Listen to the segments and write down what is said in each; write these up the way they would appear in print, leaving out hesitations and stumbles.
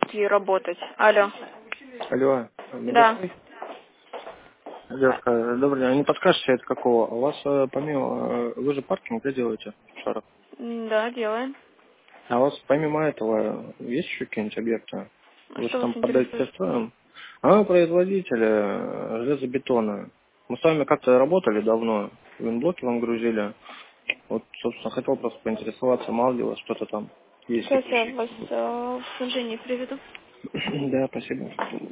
и работать. Алло. Алло, Да. Мегастрой? Девушка, добрый день. А не подскажете, это какого? У вас помимо... Вы же паркинг, да, делаете? Шаров. Да, делаем. А у вас помимо этого есть еще какие-нибудь объекты? А Вы же что вас там интересует? подаете строем? А мы производители железобетона. Мы с вами как-то работали давно. Винблоки вам грузили. Вот, собственно, хотел просто поинтересоваться, мало ли у вас что-то там есть Сейчас я текущее. вас в снабжение приведу. Да, спасибо.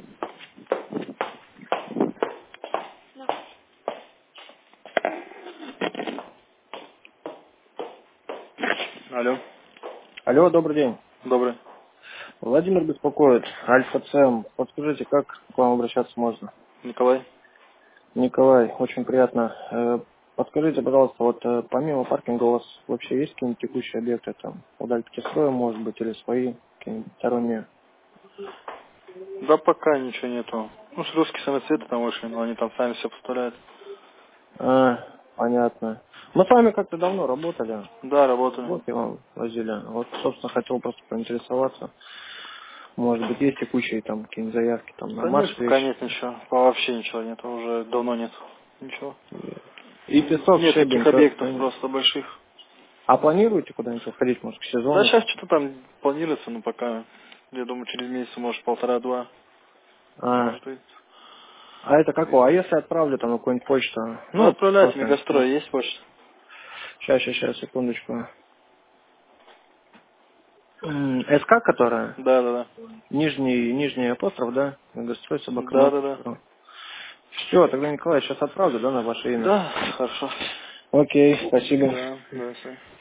Алло, Алло, добрый день. добрый. Владимир беспокоит. Альфа ЦМ. Подскажите, как к вам обращаться можно? Николай? Николай, очень приятно. Подскажите, пожалуйста, вот помимо паркинга у вас вообще есть какие-нибудь текущие объекты, там, удальки строя, может быть, или свои, какие-нибудь сторонние? Да пока ничего нету. Ну, с русские самоцветы там вышли, но они там сами все поставляют. Понятно. Мы с вами как-то давно работали. Да, работаю. Вот я вам возили. Вот, собственно, хотел просто поинтересоваться. Может быть, есть текущие там какие-нибудь заявки там на Да нет, марш пока вещи. нет ничего. Вообще ничего нету, уже давно нет. Ничего. И песок, Нет щебень таких просто. объектов просто больших. А планируете куда-нибудь уходить, может, к Да, сезону? сейчас что-то там планируется, но пока, я думаю, через месяц, может, полтора-два, А, может быть. а это какое? А если отправлю там на какую-нибудь почту? Ну, Ну, отправляйте, просто... Мегастрой, есть почта? Сейчас, секундочку. СК, которая? Да, да, да. Нижний апостроф, да? Гастрой собака Да, да, да. Mail.ru. Все, тогда, Николай, сейчас отправлю, да, на ваше имя? Да, хорошо. Окей, спасибо. Да, да, все.